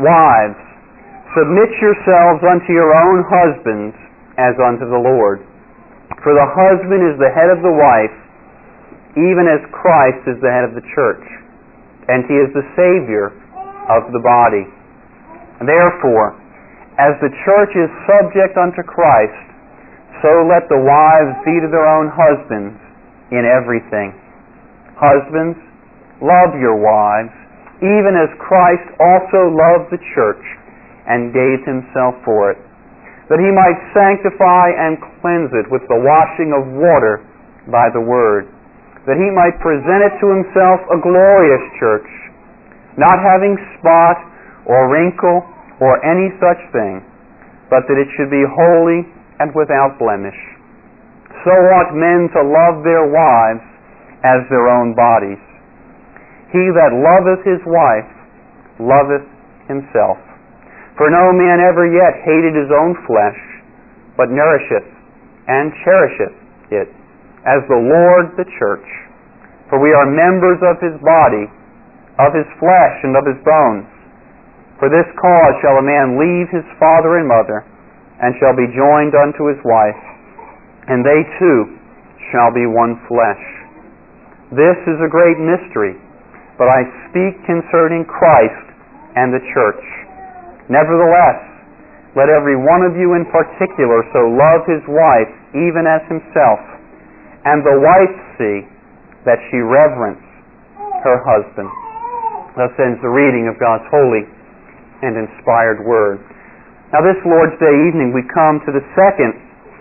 Wives, submit yourselves unto your own husbands as unto the Lord. For the husband is the head of the wife, even as Christ is the head of the church, and he is the Savior of the body. Therefore, as the church is subject unto Christ, so let the wives be to their own husbands in everything. Husbands, love your wives, even as Christ also loved the church and gave himself for it, that he might sanctify and cleanse it with the washing of water by the word, that he might present it to himself a glorious church, not having spot or wrinkle or any such thing, but that it should be holy and without blemish. So ought men to love their wives as their own bodies. He that loveth his wife loveth himself. For no man ever yet hated his own flesh, but nourisheth and cherisheth it, as the Lord the church. For we are members of his body, of his flesh and of his bones. For this cause shall a man leave his father and mother, and shall be joined unto his wife, and they two shall be one flesh. This is a great mystery, but I speak concerning Christ and the church. Nevertheless, let every one of you in particular so love his wife even as himself, and the wife see that she reverence her husband. Thus ends the reading of God's holy and inspired word. Now this Lord's Day evening we come to the second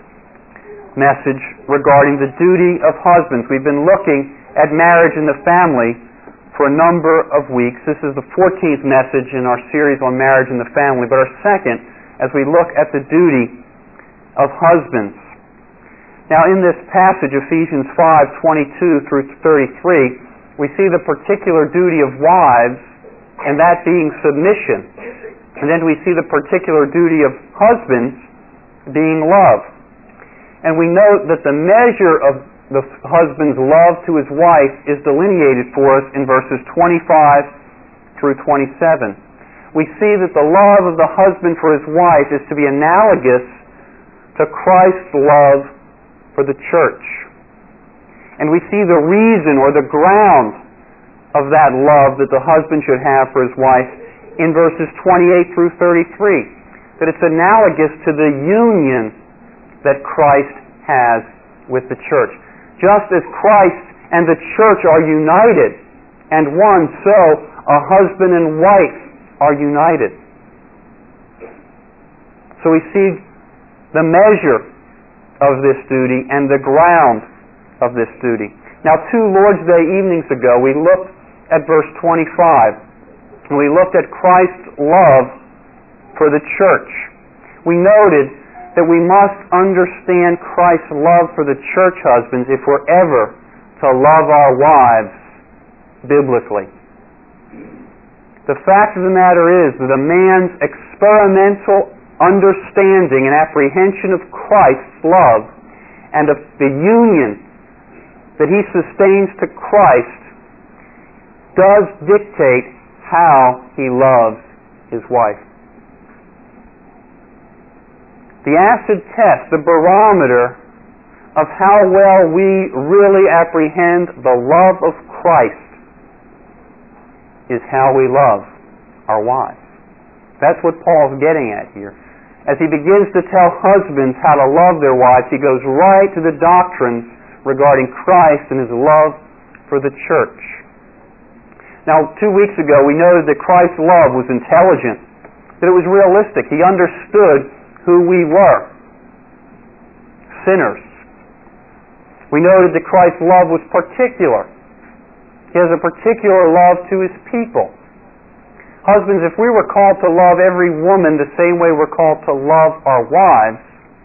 message regarding the duty of husbands. We've been looking at marriage and the family for a number of weeks. This is the 14th message in our series on marriage and the family, but our second as we look at the duty of husbands. Now in this passage, Ephesians 5:22 through 33, we see the particular duty of wives, and that being submission. And then we see the particular duty of husbands being love. And we note that the measure of the husband's love to his wife is delineated for us in verses 25 through 27. We see that the love of the husband for his wife is to be analogous to Christ's love for the church. And we see the reason or the ground of that love that the husband should have for his wife in verses 28 through 33. That it's analogous to the union that Christ has with the church. Just as Christ and the church are united and one, so a husband and wife are united. So we see the measure of this duty and the ground of this duty. Now 2 Lord's Day evenings ago we looked at verse 25 and we looked at Christ's love for the church. We noted that we must understand Christ's love for the church husbands if we're ever to love our wives biblically. The fact of the matter is that a man's experimental understanding and apprehension of Christ's love and of the union that he sustains to Christ does dictate how he loves his wife. The acid test, the barometer of how well we really apprehend the love of Christ is how we love our wives. That's what Paul's getting at here. As he begins to tell husbands how to love their wives, he goes right to the doctrines regarding Christ and his love for the church. Now, 2 weeks ago, we noted that Christ's love was intelligent, that it was realistic. He understood who we were, sinners. We noted that Christ's love was particular. He has a particular love to his people. Husbands, if we were called to love every woman the same way we're called to love our wives,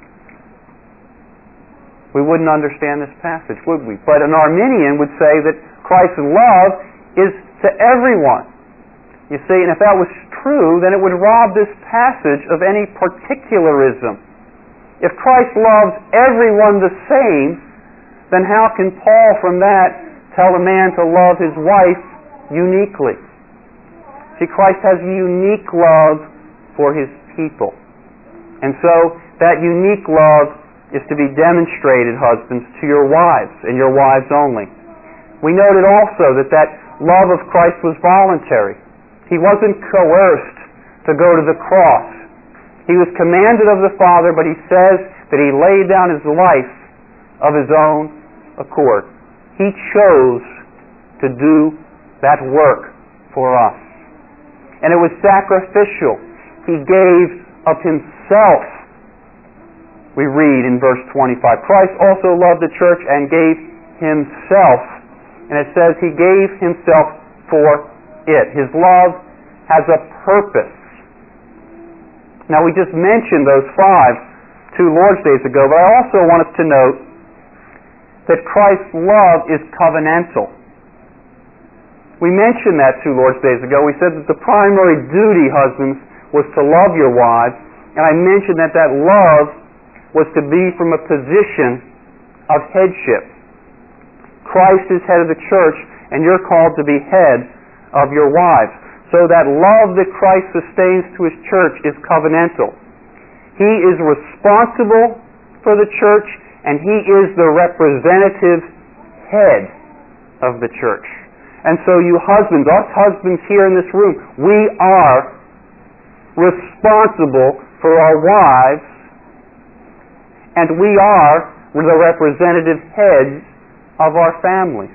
we wouldn't understand this passage, would we? But an Arminian would say that Christ's love is to everyone. You see, and if that was true, then it would rob this passage of any particularism. If Christ loves everyone the same, then how can Paul from that tell a man to love his wife uniquely? See, Christ has a unique love for His people. And so, that unique love is to be demonstrated, husbands, to your wives, and your wives only. We noted also that that love of Christ was voluntary. He wasn't coerced to go to the cross. He was commanded of the Father, but He says that He laid down His life of His own accord. He chose to do that work for us. And it was sacrificial. He gave of Himself. We read in verse 25, Christ also loved the church and gave Himself. And it says He gave Himself for it. His love has a purpose. Now we just mentioned those 2 Lord's Days ago, but I also want us to note that Christ's love is covenantal. We mentioned that 2 Lord's Days ago. We said that the primary duty, husbands, was to love your wives, and I mentioned that that love was to be from a position of headship. Christ is head of the church, and you're called to be head of your wives. So that love that Christ sustains to His church is covenantal. He is responsible for the church, and He is the representative head of the church. And so you husbands, us husbands here in this room, we are responsible for our wives, and we are the representative heads of our families.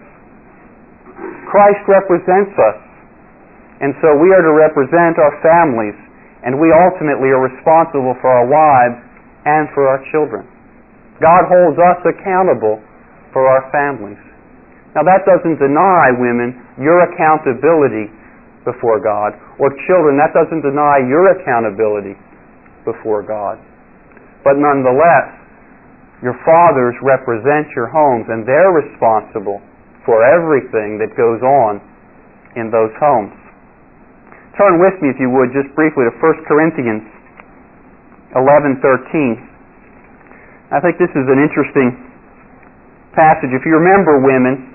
Christ represents us, and so we are to represent our families, and we ultimately are responsible for our wives and for our children. God holds us accountable for our families. Now that doesn't deny, women, your accountability before God, or children, that doesn't deny your accountability before God. But nonetheless, your fathers represent your homes, and they're responsible for everything that goes on in those homes. Turn with me, if you would, just briefly to 1 Corinthians 11:13. I think this is an interesting passage. If you remember, women,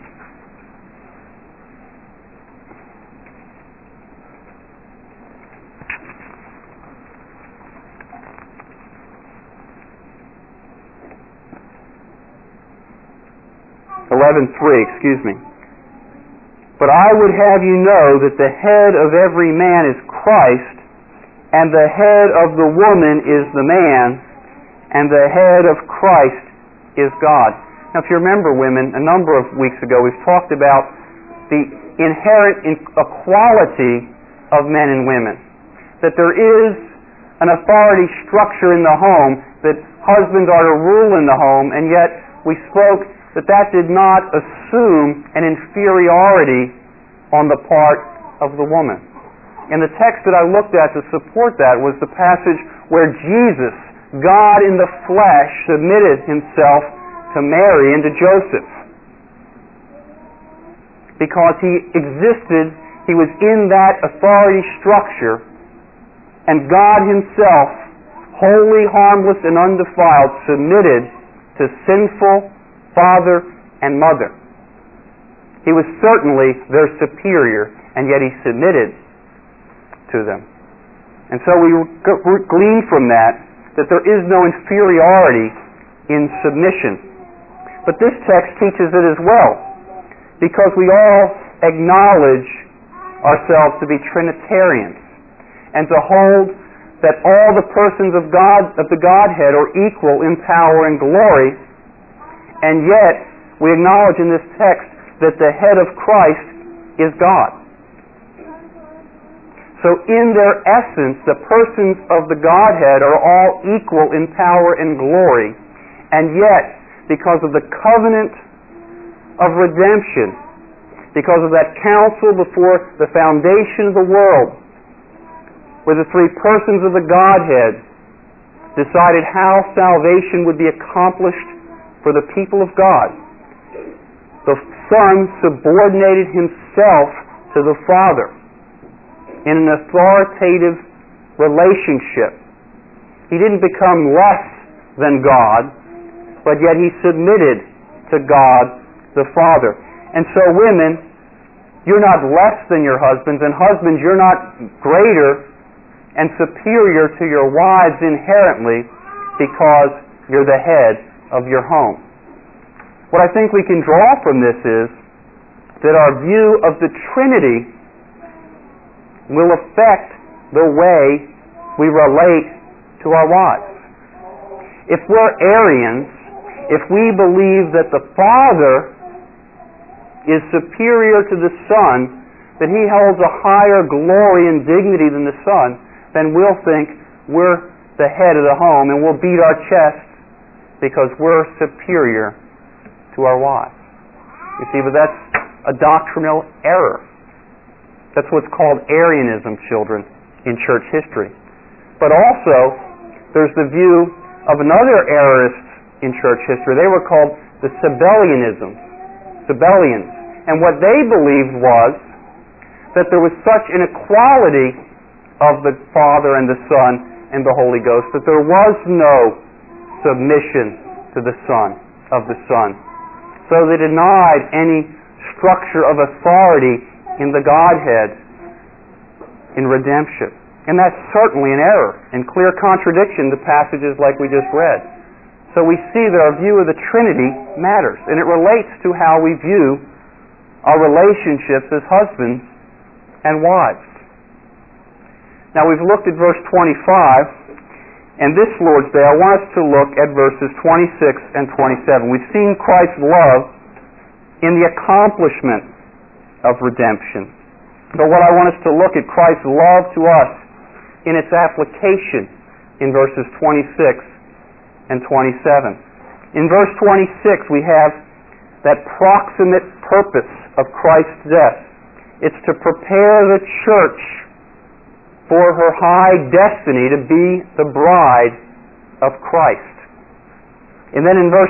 But I would have you know that the head of every man is Christ, and the head of the woman is the man, and the head of Christ is God. Now, if you remember, women, a number of weeks ago we've talked about the inherent equality of men and women. That there is an authority structure in the home, that husbands are to rule in the home, and yet we spoke that did not assume an inferiority on the part of the woman. And the text that I looked at to support that was the passage where Jesus, God in the flesh, submitted Himself to Mary and to Joseph. Because He existed, He was in that authority structure, and God Himself, holy, harmless, and undefiled, submitted to sinful father and mother. He was certainly their superior, and yet He submitted to them. And so we glean from that there is no inferiority in submission. But this text teaches it as well, because we all acknowledge ourselves to be Trinitarians, and to hold that all the persons of God, of the Godhead, are equal in power and glory. And yet, we acknowledge in this text that the head of Christ is God. So in their essence, the persons of the Godhead are all equal in power and glory. And yet, because of the covenant of redemption, because of that counsel before the foundation of the world, where the three persons of the Godhead decided how salvation would be accomplished for the people of God, the Son subordinated Himself to the Father in an authoritative relationship. He didn't become less than God, but yet He submitted to God the Father. And so, women, you're not less than your husbands, and husbands, you're not greater and superior to your wives inherently because you're the head of your home. What I think we can draw from this is that our view of the Trinity will affect the way we relate to our wives. If we're Arians, if we believe that the Father is superior to the Son, that He holds a higher glory and dignity than the Son, then we'll think we're the head of the home and we'll beat our chests because we're superior to our wives. You see, but that's a doctrinal error. That's what's called Arianism, children, in church history. But also, there's the view of another errorist in church history. They were called the Sabellians. And what they believed was that there was such an equality of the Father and the Son and the Holy Ghost that there was no submission to the Son, of the Son. So they denied any structure of authority in the Godhead in redemption. And that's certainly an error and clear contradiction to passages like we just read. So we see that our view of the Trinity matters, and it relates to how we view our relationships as husbands and wives. Now we've looked at verse 25, and this Lord's Day I want us to look at verses 26 and 27. We've seen Christ's love in the accomplishment of redemption. But what I want us to look at Christ's love to us in its application in verses 26 and 27. In verse 26 we have that proximate purpose of Christ's death. It's to prepare the church for her high destiny to be the bride of Christ. And then in verse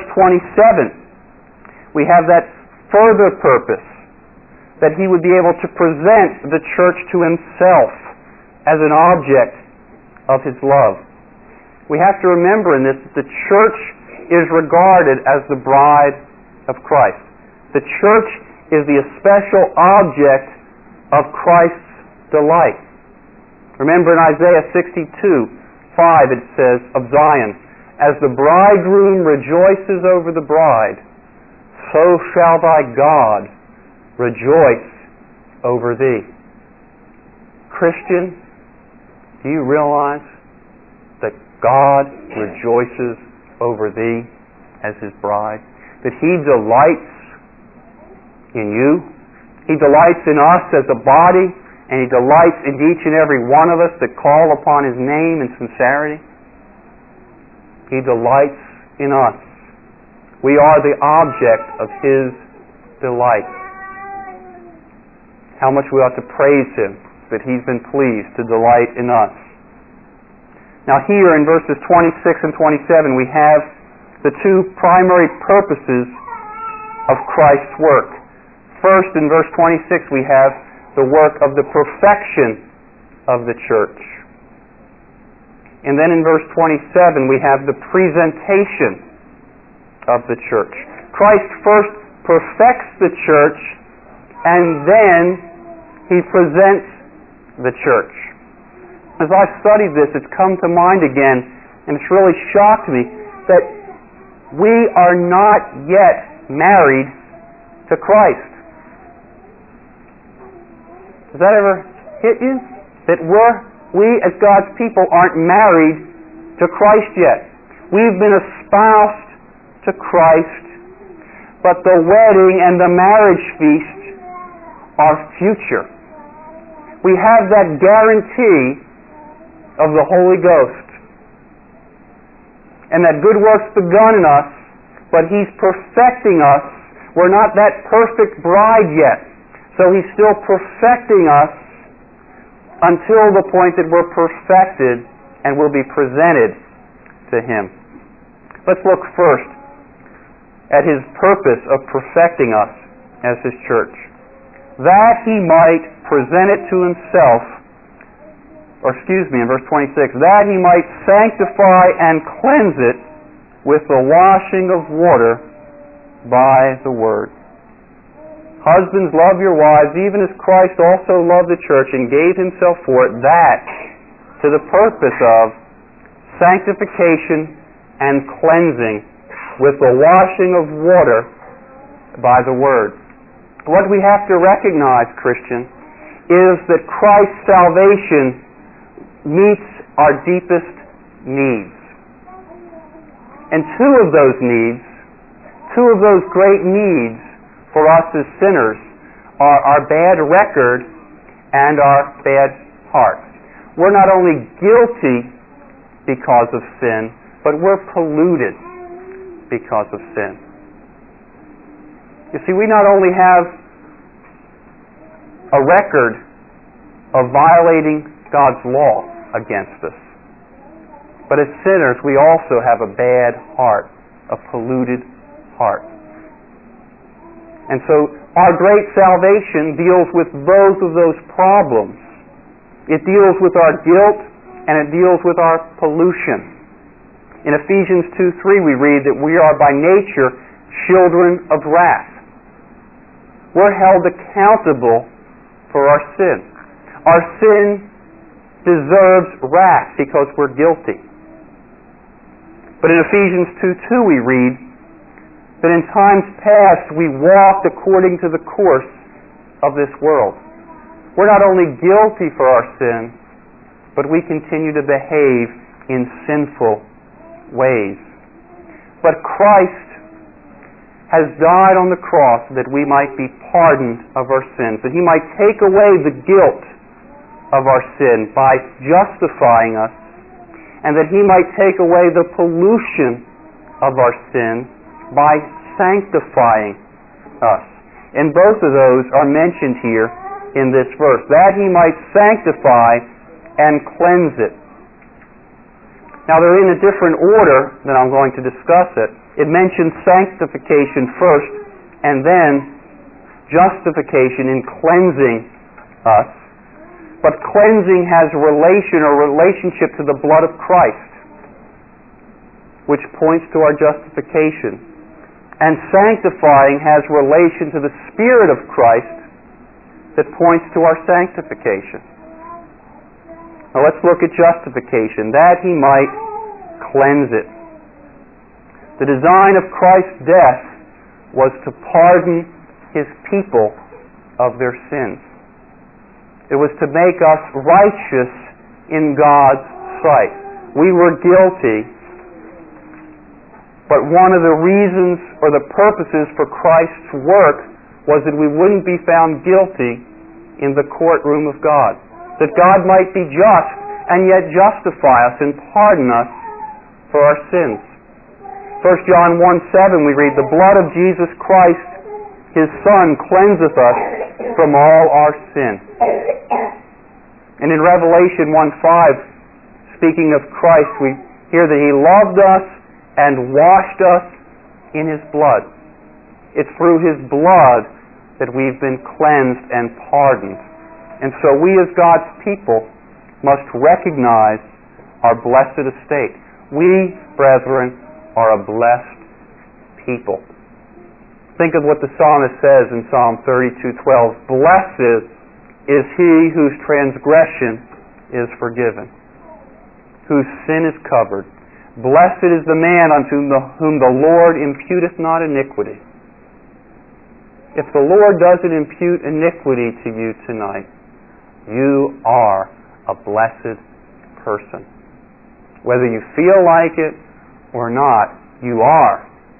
27 we have that further purpose, that He would be able to present the church to Himself as an object of His love. We have to remember in this that the church is regarded as the bride of Christ. The church is the especial object of Christ's delight. Remember in Isaiah 62:5 it says of Zion, "As the bridegroom rejoices over the bride, so shall thy God rejoice over thee." Christian, do you realize that God rejoices over thee as His bride? That He delights in you? He delights in us as a body, and He delights in each and every one of us that call upon His name in sincerity. He delights in us. We are the object of His delight. How much we ought to praise Him that He's been pleased to delight in us. Now here in verses 26 and 27 we have the two primary purposes of Christ's work. First, in verse 26 we have the work of the perfection of the church. And then in verse 27 we have the presentation of the church. Christ first perfects the church, and then He presents the church. As I've studied this, it's come to mind again, and it's really shocked me that we are not yet married to Christ. Does that ever hit you? That we as God's people aren't married to Christ yet. We've been espoused to Christ, but the wedding and the marriage feast are future. We have that guarantee of the Holy Ghost, and that good work's begun in us, but He's perfecting us. We're not that perfect bride yet, so He's still perfecting us until the point that we're perfected and will be presented to Him. Let's look first at His purpose of perfecting us as His church. That He might present it to Himself, in verse 26, that He might sanctify and cleanse it with the washing of water by the Word. Husbands, love your wives, even as Christ also loved the church and gave himself for it, that to the purpose of sanctification and cleansing with the washing of water by the Word. What we have to recognize, Christian, is that Christ's salvation meets our deepest needs. And two of those great needs for us as sinners are our bad record and our bad heart. We're not only guilty because of sin, but we're polluted because of sin. You see, we not only have a record of violating God's law against us, but as sinners we also have a bad heart, a polluted heart. And so our great salvation deals with both of those problems. It deals with our guilt and it deals with our pollution. In Ephesians 2:3 we read that we are by nature children of wrath. We're held accountable for our sin. Our sin deserves wrath because we're guilty. But in Ephesians 2:2 we read that in times past we walked according to the course of this world. We're not only guilty for our sin, but we continue to behave in sinful ways. But Christ has died on the cross that we might be pardoned of our sins, that He might take away the guilt of our sin by justifying us, and that He might take away the pollution of our sin by sanctifying us. And both of those are mentioned here in this verse, that He might sanctify and cleanse it. Now they're in a different order than I'm going to discuss it. It mentions sanctification first, and then justification in cleansing us. But cleansing has a relationship to the blood of Christ, which points to our justification. And sanctifying has relation to the Spirit of Christ that points to our sanctification. Now let's look at justification, that He might cleanse it. The design of Christ's death was to pardon His people of their sins. It was to make us righteous in God's sight. We were guilty, but one of the reasons or the purposes for Christ's work was that we wouldn't be found guilty in the courtroom of God. That God might be just and yet justify us and pardon us for our sins. 1 John 1:7 we read, "The blood of Jesus Christ, His Son, cleanseth us from all our sin." And in Revelation 1:5, speaking of Christ, we hear that He loved us and washed us in His blood. It's through His blood that we've been cleansed and pardoned. And so we as God's people must recognize our blessed estate. We, brethren, are a blessed people. Think of what the psalmist says in Psalm 32:12. "Blessed is he whose transgression is forgiven, whose sin is covered. Blessed is the man unto whom the Lord imputeth not iniquity." If the Lord doesn't impute iniquity to you tonight, you are a blessed person. Whether you feel like it or not, you are.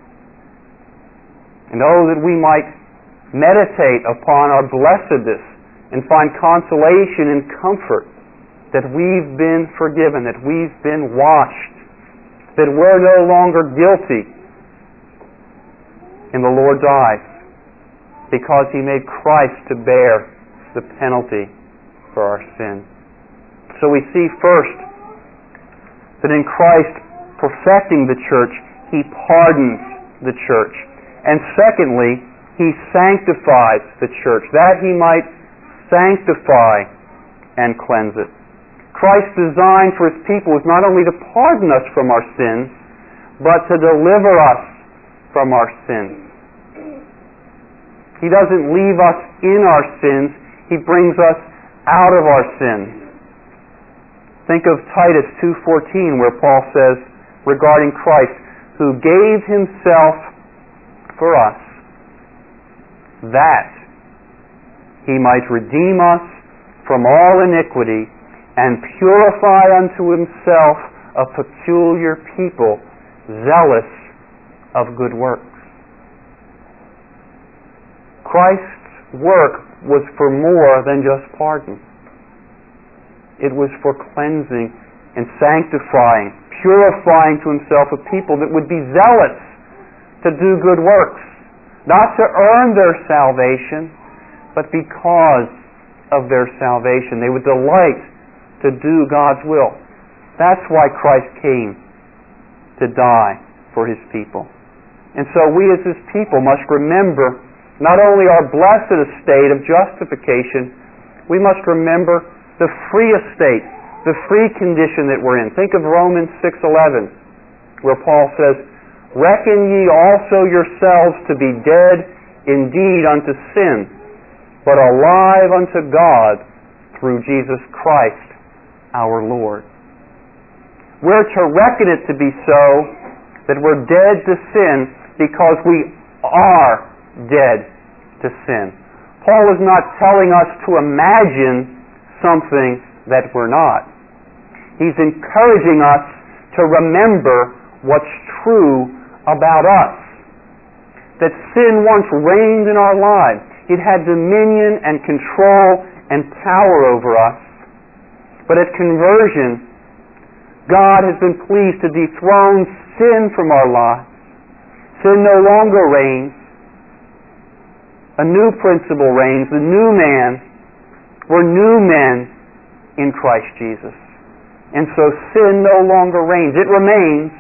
And oh, that we might meditate upon our blessedness and find consolation and comfort that we've been forgiven, that we've been washed, that we're no longer guilty in the Lord's eyes because He made Christ to bear the penalty for our sin. So we see first that in Christ perfecting the church, He pardons the church. And secondly, He sanctifies the church, that He might sanctify and cleanse it. Christ's design for His people is not only to pardon us from our sins, but to deliver us from our sins. He doesn't leave us in our sins. He brings us out of our sins. Think of Titus 2:14, where Paul says regarding Christ, who gave himself for us, that he might redeem us from all iniquity and purify unto himself a peculiar people, zealous of good works. Christ's work was for more than just pardon. It was for cleansing and sanctifying, purifying to himself a people that would be zealous to do good works, not to earn their salvation, but because of their salvation. They would delight to do God's will. That's why Christ came to die for his people. And so we as his people must remember not only our blessed estate of justification, we must remember the free estate, the free condition that we're in. Think of Romans 6:11, where Paul says, "Reckon ye also yourselves to be dead indeed unto sin, but alive unto God through Jesus Christ our Lord." We're to reckon it to be so that we're dead to sin because we are dead to sin. Paul is not telling us to imagine something that we're not. He's encouraging us to remember what's true about us. That sin once reigned in our lives. It had dominion and control and power over us. But at conversion, God has been pleased to dethrone sin from our lives. Sin no longer reigns. A new principle reigns, the new man. We're new men in Christ Jesus. And so sin no longer reigns. It remains.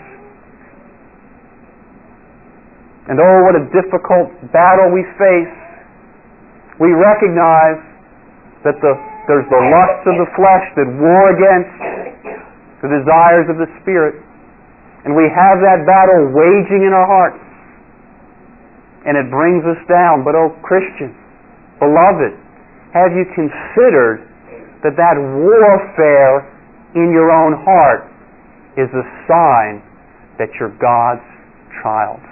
And oh, what a difficult battle we face. We recognize that there's the lusts of the flesh that war against the desires of the Spirit. And we have that battle waging in our hearts. And it brings us down. But oh, Christian, beloved, have you considered that warfare in your own heart is a sign that you're God's child?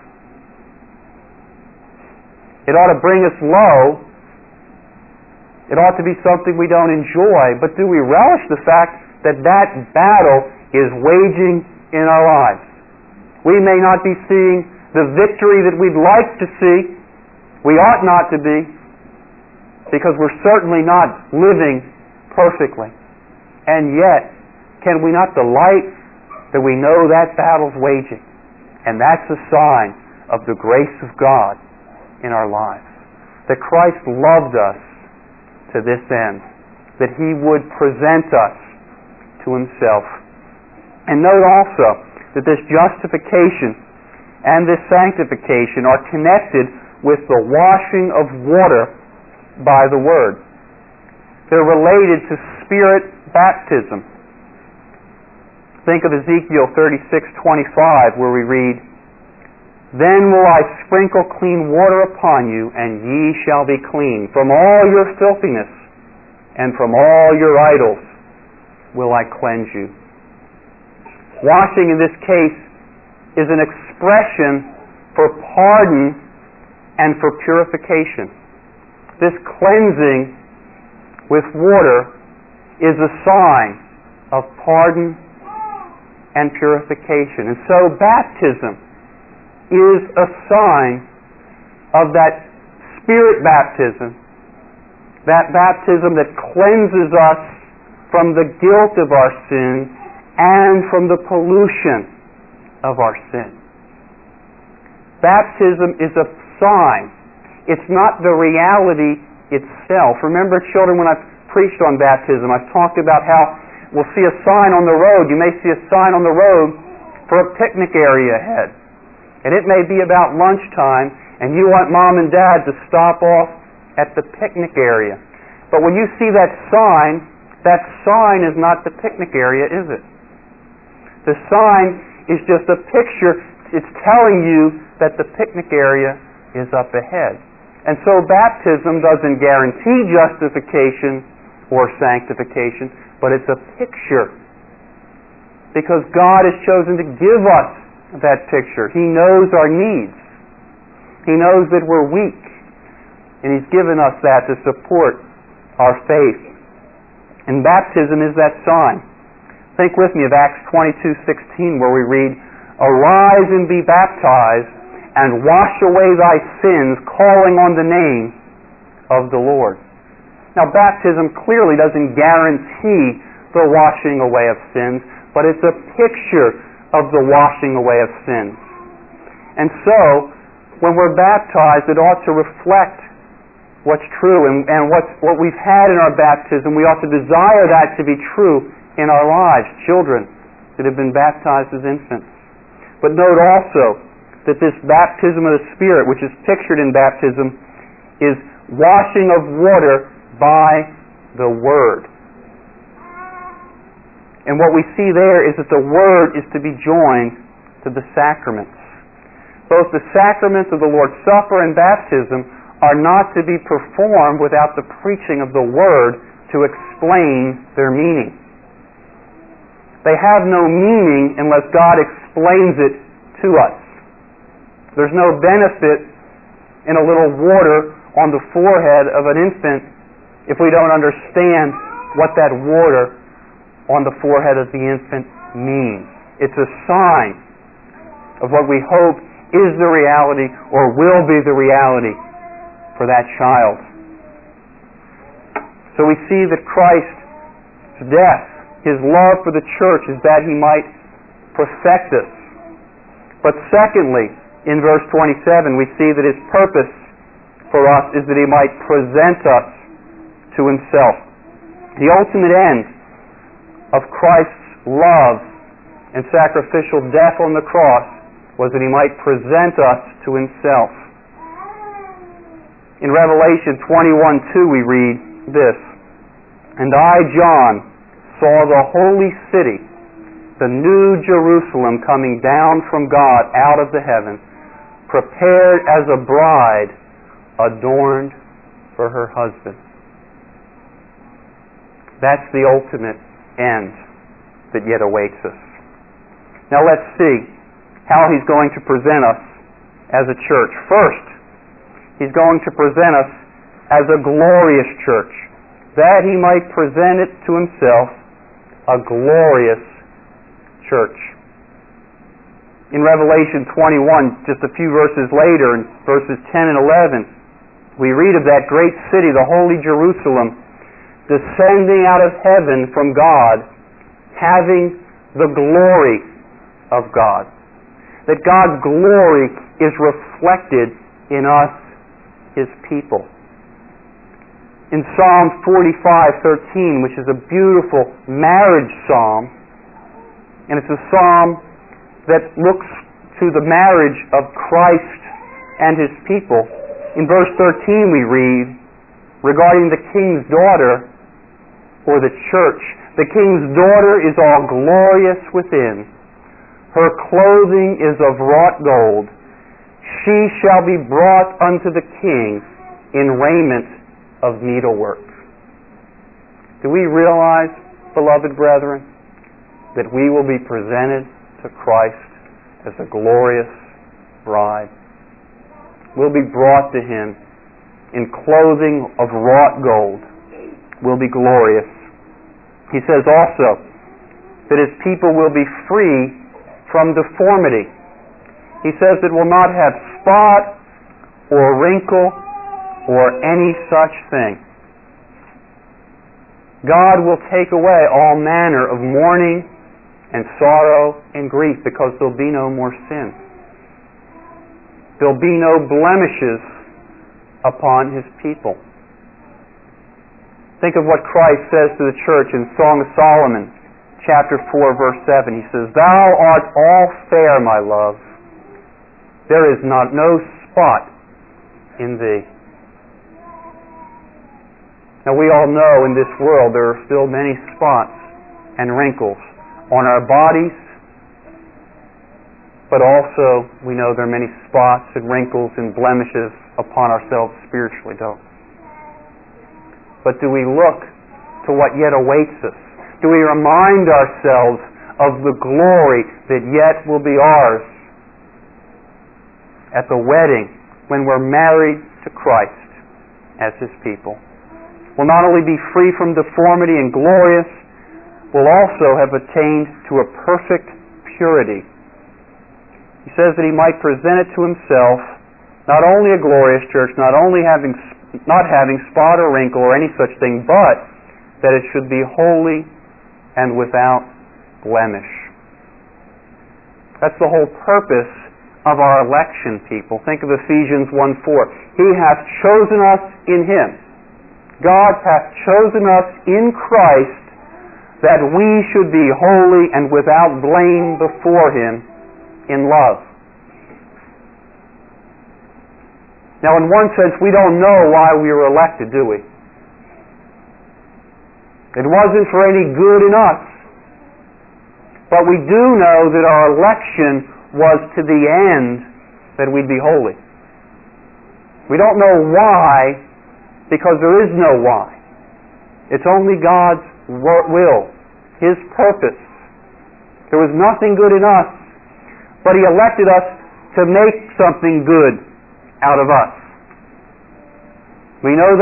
It ought to bring us low. It ought to be something we don't enjoy. But do we relish the fact that battle is waging in our lives? We may not be seeing the victory that we'd like to see. We ought not to be, because we're certainly not living perfectly. And yet, can we not delight that we know that battle's waging? And that's a sign of the grace of God in our lives. That Christ loved us to this end. That he would present us to himself. And note also that this justification and this sanctification are connected with the washing of water by the Word. They're related to Spirit baptism. Think of Ezekiel 36:25, where we read, "Then will I sprinkle clean water upon you, and ye shall be clean. From all your filthiness and from all your idols will I cleanse you." Washing in this case is an expression for pardon and for purification. This cleansing with water is a sign of pardon and purification. And so baptism is a sign of that Spirit baptism, that baptism that cleanses us from the guilt of our sin and from the pollution of our sin. Baptism is a sign. It's not the reality itself. Remember, children, when I've preached on baptism, I've talked about how we'll see a sign on the road. You may see a sign on the road for a picnic area ahead. And it may be about lunchtime, and you want mom and dad to stop off at the picnic area. But when you see that sign is not the picnic area, is it? The sign is just a picture. It's telling you that the picnic area is up ahead. And so baptism doesn't guarantee justification or sanctification, but it's a picture. Because God has chosen to give us that picture. He knows our needs. He knows that we're weak. And He's given us that to support our faith. And baptism is that sign. Think with me of Acts 22:16, where we read, "Arise and be baptized, and wash away thy sins, calling on the name of the Lord." Now, baptism clearly doesn't guarantee the washing away of sins, but it's a picture of the washing away of sins. And so, when we're baptized, it ought to reflect what's true and what we've had in our baptism. We ought to desire that to be true in our lives, children that have been baptized as infants. But note also that this baptism of the Spirit, which is pictured in baptism, is washing of water by the Word. And what we see there is that the Word is to be joined to the sacraments. Both the sacraments of the Lord's Supper and baptism are not to be performed without the preaching of the Word to explain their meaning. They have no meaning unless God explains it to us. There's no benefit in a little water on the forehead of an infant if we don't understand what that water on the forehead of the infant means. It's a sign of what we hope is the reality or will be the reality for that child. So we see that Christ's death, His love for the church, is that He might perfect us. But secondly, in verse 27, we see that His purpose for us is that He might present us to Himself. The ultimate end of Christ's love and sacrificial death on the cross was that He might present us to Himself. In Revelation 21:2 we read this, "And I, John, saw the holy city, the new Jerusalem, coming down from God out of the heaven, prepared as a bride adorned for her husband." That's the ultimate end that yet awaits us. Now let's see how He's going to present us as a church. First, He's going to present us as a glorious church, that He might present it to Himself, a glorious church. In Revelation 21, just a few verses later, in verses 10 and 11, we read of that great city, the holy Jerusalem, descending out of heaven from God, having the glory of God. That God's glory is reflected in us, His people. In Psalm 45:13, which is a beautiful marriage psalm, and it's a psalm that looks to the marriage of Christ and His people. In verse 13 we read, regarding the king's daughter, or the church, "The king's daughter is all glorious within. Her clothing is of wrought gold. She shall be brought unto the king in raiment of needlework." Do we realize, beloved brethren, that we will be presented to Christ as a glorious bride? We'll be brought to Him in clothing of wrought gold. We'll be glorious. He says also that His people will be free from deformity. He says it will not have spot or wrinkle or any such thing. God will take away all manner of mourning and sorrow and grief, because there'll be no more sin. There'll be no blemishes upon His people. Think of what Christ says to the church in Song of Solomon, chapter 4, verse 7. He says, "Thou art all fair, my love. There is no spot in thee." Now we all know in this world there are still many spots and wrinkles on our bodies, but also we know there are many spots and wrinkles and blemishes upon ourselves spiritually, don't we? But do we look to what yet awaits us? Do we remind ourselves of the glory that yet will be ours at the wedding when we're married to Christ as His people? We'll not only be free from deformity and glorious, we'll also have attained to a perfect purity. He says that He might present it to Himself, not only a glorious church, not having spot or wrinkle or any such thing, but that it should be holy and without blemish. That's the whole purpose of our election, people. Think of Ephesians 1:4. He hath chosen us in Him. God hath chosen us in Christ that we should be holy and without blame before Him in love. Now, in one sense, we don't know why we were elected, do we? It wasn't for any good in us. But we do know that our election was to the end that we'd be holy. We don't know why, because there is no why. It's only God's will, His purpose. There was nothing good in us, but He elected us to make something good out of us. We know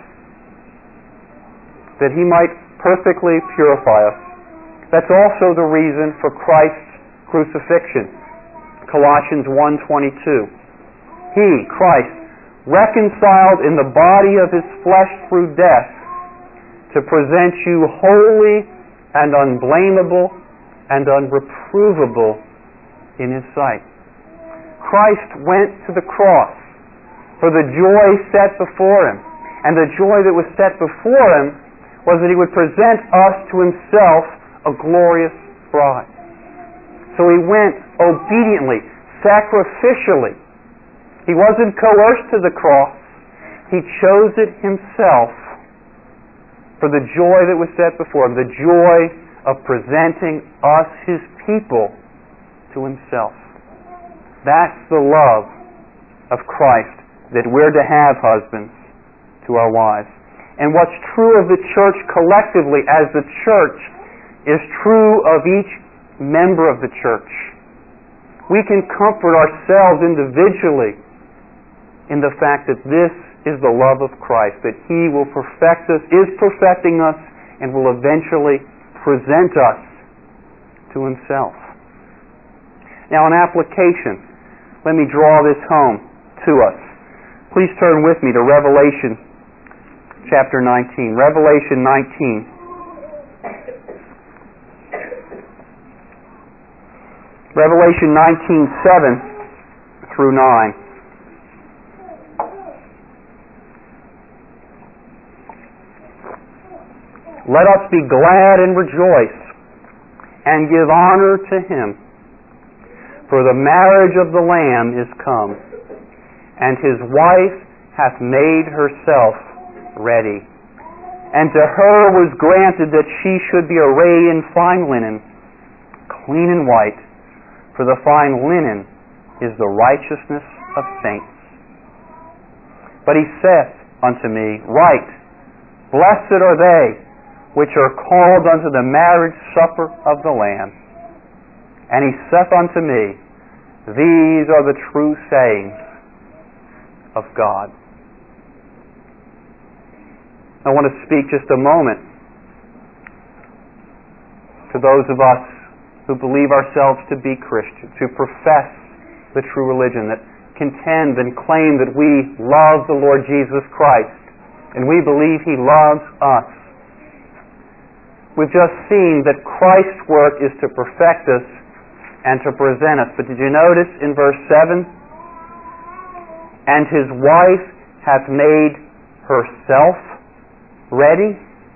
that He might perfectly purify us. That's also the reason for Christ's crucifixion. Colossians 1:22. He, Christ, reconciled in the body of His flesh through death to present you holy and unblameable and unreprovable in His sight. Christ went to the cross for the joy set before Him. And the joy that was set before Him was that He would present us to Himself a glorious bride. So He went obediently, sacrificially. He wasn't coerced to the cross. He chose it Himself for the joy that was set before Him, the joy of presenting us, His people, to Himself. That's the love of Christ that we're to have, husbands, to our wives. And what's true of the church collectively as the church is true of each member of the church. We can comfort ourselves individually in the fact that this is the love of Christ, that He will perfect us, is perfecting us, and will eventually present us to Himself. Now, an application. Let me draw this home to us. Please turn with me to Revelation chapter 19. Revelation 19. Revelation 19:7 through 9. Let us be glad and rejoice and give honor to Him, for the marriage of the Lamb is come, and His wife hath made herself ready. And to her was granted that she should be arrayed in fine linen, clean and white, for the fine linen is the righteousness of saints. But He saith unto me, Write, Blessed are they which are called unto the marriage supper of the Lamb. And He saith unto me, These are the true sayings of God. I want to speak just a moment to those of us who believe ourselves to be Christians, who profess the true religion, that contend and claim that we love the Lord Jesus Christ, and we believe He loves us. We've just seen that Christ's work is to perfect us and to present us. But did you notice in verse 7? And His wife hath made herself ready?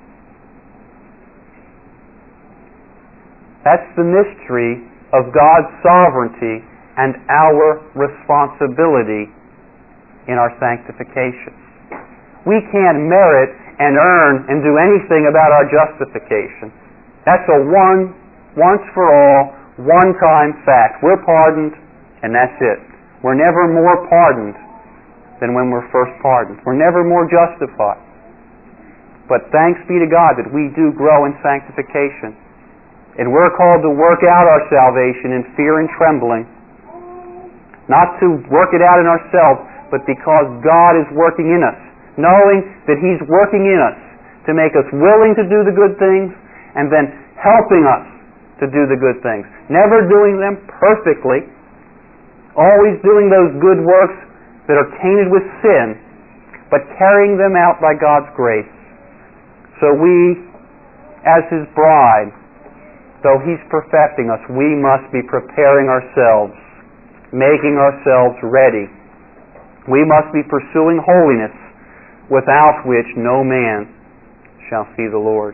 That's the mystery of God's sovereignty and our responsibility in our sanctification. We can't merit and earn and do anything about our justification. That's a once for all, one-time fact. We're pardoned, and that's it. We're never more pardoned than when we're first pardoned. We're never more justified. But thanks be to God that we do grow in sanctification. And we're called to work out our salvation in fear and trembling. Not to work it out in ourselves, but because God is working in us. Knowing that He's working in us to make us willing to do the good things and then helping us to do the good things. Never doing them perfectly. Always doing those good works that are tainted with sin, but carrying them out by God's grace. So we, as His bride, though He's perfecting us, we must be preparing ourselves, making ourselves ready. We must be pursuing holiness, without which no man shall see the Lord.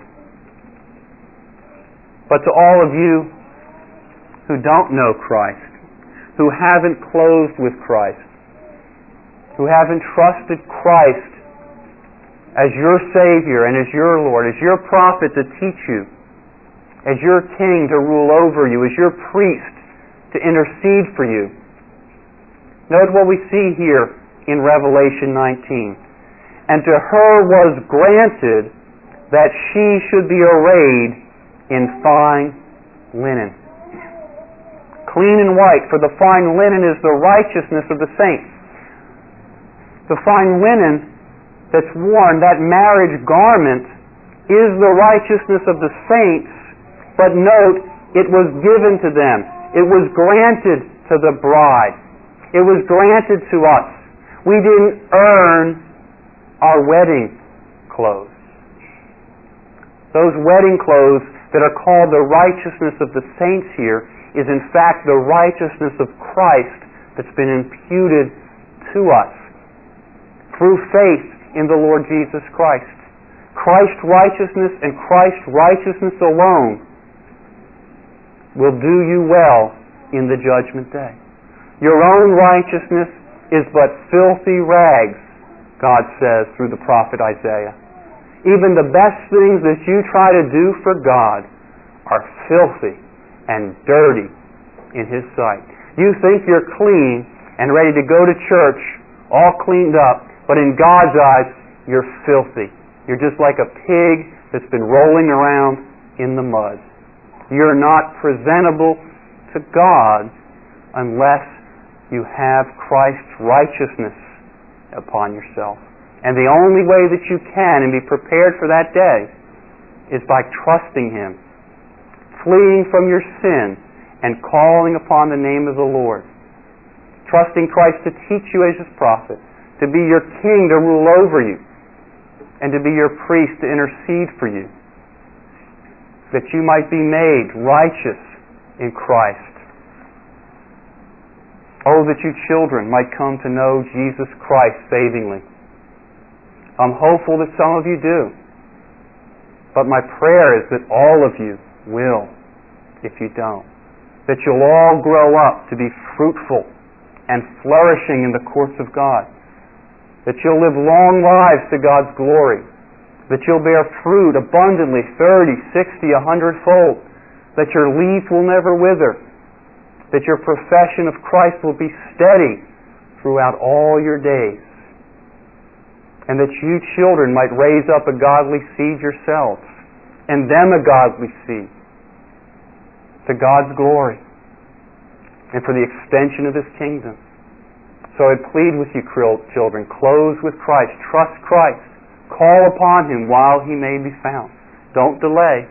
But to all of you who don't know Christ, who haven't closed with Christ, who haven't trusted Christ as your Savior and as your Lord, as your prophet to teach you, as your king to rule over you, as your priest to intercede for you. Note what we see here in Revelation 19. And to her was granted that she should be arrayed in fine linen. Clean and white, for the fine linen is the righteousness of the saints. The fine linen that's worn, that marriage garment, is the righteousness of the saints, but note, it was given to them. It was granted to the bride. It was granted to us. We didn't earn our wedding clothes. Those wedding clothes that are called the righteousness of the saints here is in fact the righteousness of Christ that's been imputed to us through faith in the Lord Jesus Christ. Christ's righteousness and Christ's righteousness alone will do you well in the judgment day. Your own righteousness is but filthy rags, God says through the prophet Isaiah. Even the best things that you try to do for God are filthy and dirty in His sight. You think you're clean and ready to go to church, all cleaned up, but in God's eyes, you're filthy. You're just like a pig that's been rolling around in the mud. You're not presentable to God unless you have Christ's righteousness upon yourself. And the only way that you can and be prepared for that day is by trusting Him, fleeing from your sin, and calling upon the name of the Lord. Trusting Christ to teach you as His prophet, to be your king to rule over you, and to be your priest to intercede for you, that you might be made righteous in Christ. Oh, that you children might come to know Jesus Christ savingly. I'm hopeful that some of you do. But my prayer is that all of you will, if you don't. That you'll all grow up to be fruitful and flourishing in the courts of God. That you'll live long lives to God's glory. That you'll bear fruit abundantly, 30, 60, 100-fold. That your leaf will never wither. That your profession of Christ will be steady throughout all your days. And that you children might raise up a godly seed yourselves, and them a godly seed, to God's glory and for the extension of His kingdom. So I plead with you, children, close with Christ, trust Christ, call upon Him while He may be found. Don't delay,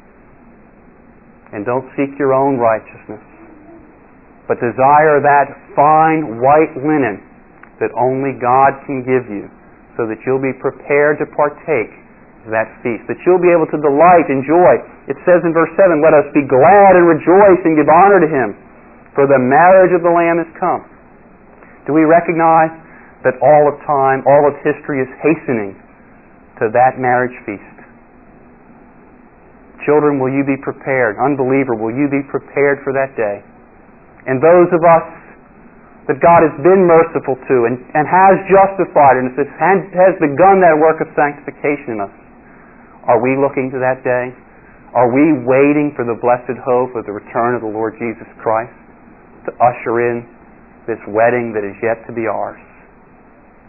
and don't seek your own righteousness, but desire that fine white linen that only God can give you, so that you'll be prepared to partake of that feast, that you'll be able to delight and joy. It says in verse 7, let us be glad and rejoice and give honor to Him, for the marriage of the Lamb is come. Do we recognize that all of time, all of history is hastening to that marriage feast? Children, will you be prepared? Unbeliever, will you be prepared for that day? And those of us that God has been merciful to and has justified and has begun that work of sanctification in us, are we looking to that day? Are we waiting for the blessed hope of the return of the Lord Jesus Christ to usher in this wedding that is yet to be ours?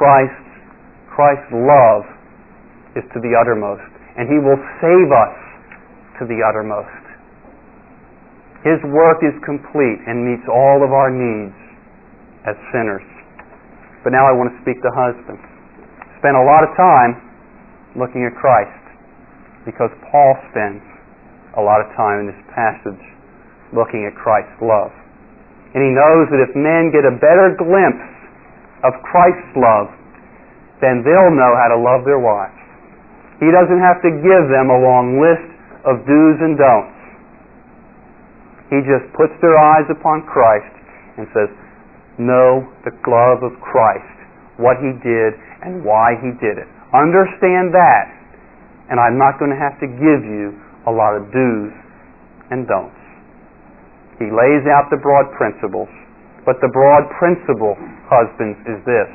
Christ's love is to the uttermost, and He will save us to the uttermost. His work is complete and meets all of our needs as sinners. But now I want to speak to husbands. Spent a lot of time looking at Christ, because Paul spends a lot of time in this passage looking at Christ's love. And he knows that if men get a better glimpse of Christ's love, then they'll know how to love their wives. He doesn't have to give them a long list of do's and don'ts. He just puts their eyes upon Christ and says, know the love of Christ, what He did and why He did it. Understand that, and I'm not going to have to give you a lot of do's and don'ts. He lays out the broad principles, but the broad principle, husbands, is this.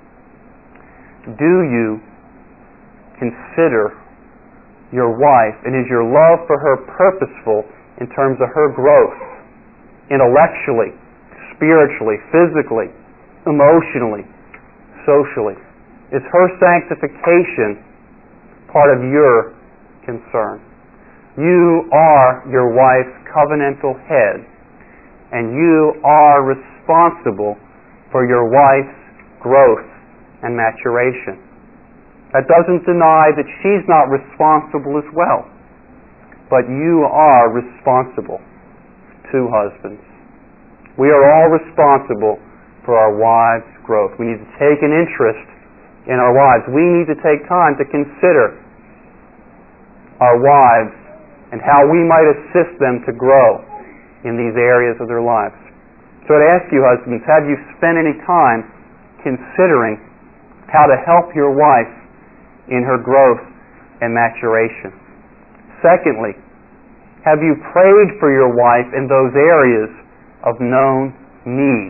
Do you consider your wife, and is your love for her purposeful in terms of her growth, intellectually, spiritually, physically, emotionally, socially? Is her sanctification part of your concern? You are your wife's covenantal head, and you are responsible for your wife's growth and maturation. That doesn't deny that she's not responsible as well, but you are responsible to husbands. We are all responsible for our wives' growth. We need to take an interest in our wives. We need to take time to consider our wives and how we might assist them to grow in these areas of their lives. So I'd ask you, husbands, have you spent any time considering how to help your wife in her growth and maturation? Secondly, have you prayed for your wife in those areas of known need?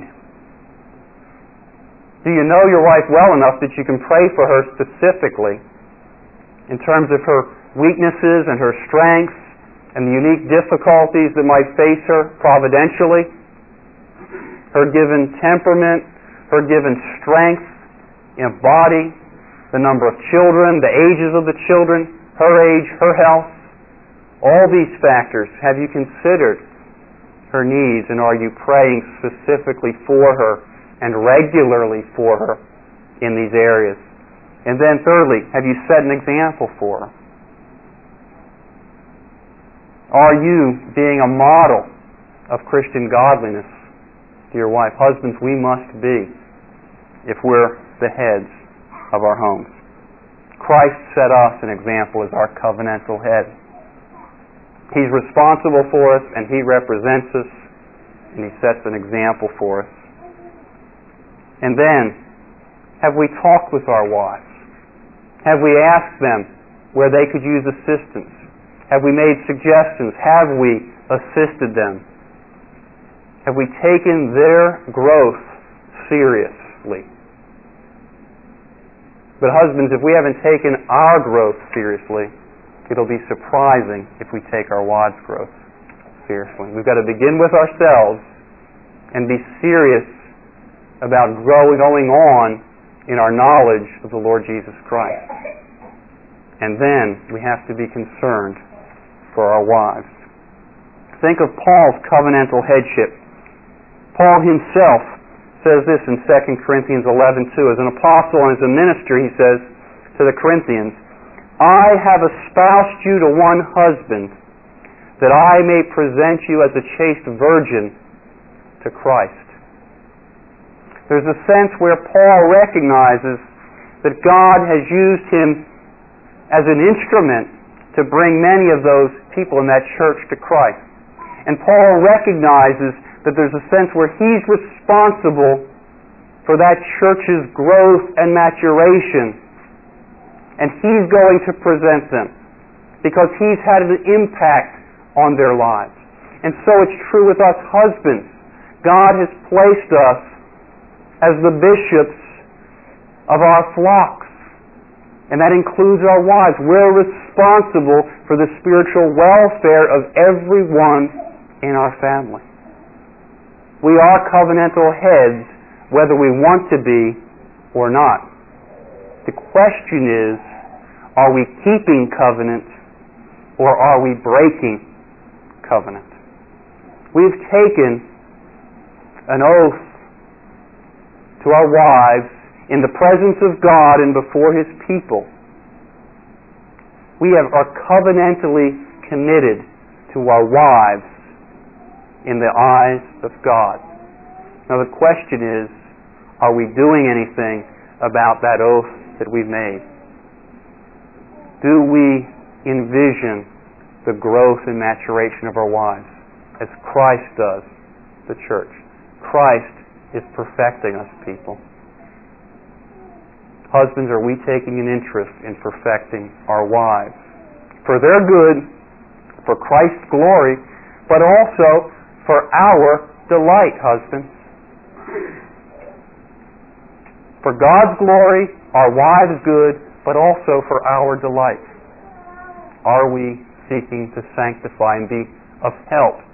Do you know your wife well enough that you can pray for her specifically in terms of her weaknesses and her strengths and the unique difficulties that might face her providentially, her given temperament, her given strength in body, the number of children, the ages of the children, her age, her health, all these factors? Have you considered her needs, and are you praying specifically for her and regularly for her in these areas? And then thirdly, have you set an example for her? Are you being a model of Christian godliness to your wife? Husbands, we must be if we're the heads of our homes. Christ set us an example as our covenantal head. He's responsible for us, and He represents us, and He sets an example for us. And then, have we talked with our wives? Have we asked them where they could use assistance? Have we made suggestions? Have we assisted them? Have we taken their growth seriously? But husbands, if we haven't taken our growth seriously, it'll be surprising if we take our wives' growth seriously. We've got to begin with ourselves and be serious about going on in our knowledge of the Lord Jesus Christ. And then we have to be concerned for our wives. Think of Paul's covenantal headship. Paul himself says this in 2 Corinthians 11:2. As an apostle and as a minister, he says to the Corinthians, I have espoused you to one husband, that I may present you as a chaste virgin to Christ. There's a sense where Paul recognizes that God has used him as an instrument to bring many of those people in that church to Christ. And Paul recognizes that there's a sense where he's responsible for that church's growth and maturation. And he's going to present them because he's had an impact on their lives. And so it's true with us husbands. God has placed us as the bishops of our flocks. And that includes our wives. We're responsible for the spiritual welfare of everyone in our family. We are covenantal heads, whether we want to be or not. The question is, are we keeping covenant or are we breaking covenant? We've taken an oath to our wives in the presence of God and before His people. We are covenantally committed to our wives in the eyes of God. Now the question is, are we doing anything about that oath that we've made? Do we envision the growth and maturation of our wives as Christ does the church? Christ is perfecting us, people. Husbands, are we taking an interest in perfecting our wives? For their good, for Christ's glory, but also for our delight, husbands. For God's glory, our wives' good, but also for our delight. Are we seeking to sanctify and be of help